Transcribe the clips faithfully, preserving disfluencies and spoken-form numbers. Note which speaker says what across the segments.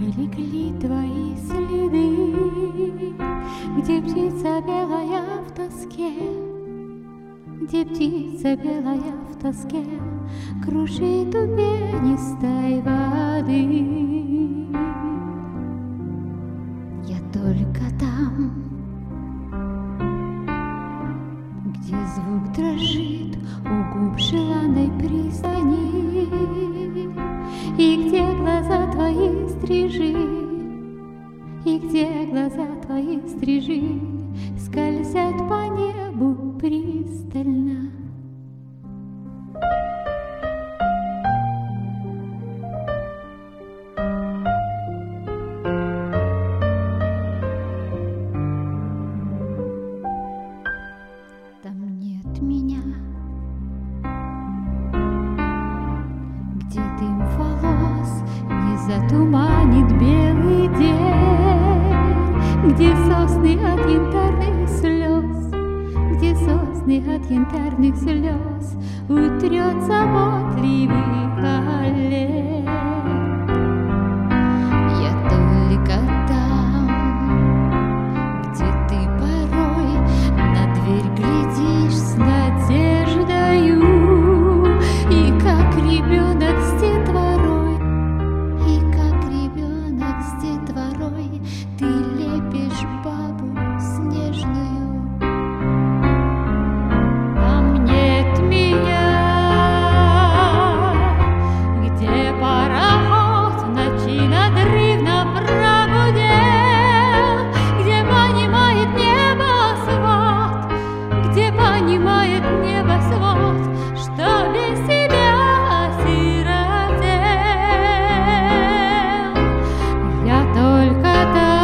Speaker 1: легли твои следы, где птица белая в тоске, где птица белая в тоске кружит у пенистой воды. Я только там, где звук дрожит у губ желанной пристани, и где глаза твои стрижи, и где глаза твои стрижи скользят по небу пристально. Там нет меня, где дым волос не затуманит белый день, где сосны от янтарных слез, где сосны от янтарных слез утрет заботливый колен. Я только там, где ты порой на дверь глядишь с надеждою, и как ребенок с детворой, и как ребенок с детворой ты лепишь бабу снежную. Там нет меня, где пароход в ночи надрывно пробудел, где понимает небосвод, где понимает небосвод, что без себя осиротел. Я только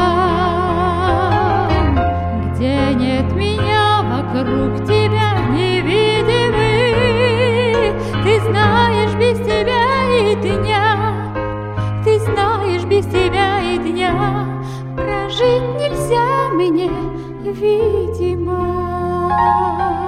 Speaker 1: там, где нет меня, вокруг тебя невидимый. Ты знаешь, без тебя и дня, ты знаешь, без тебя и дня прожить нельзя мне, видимо.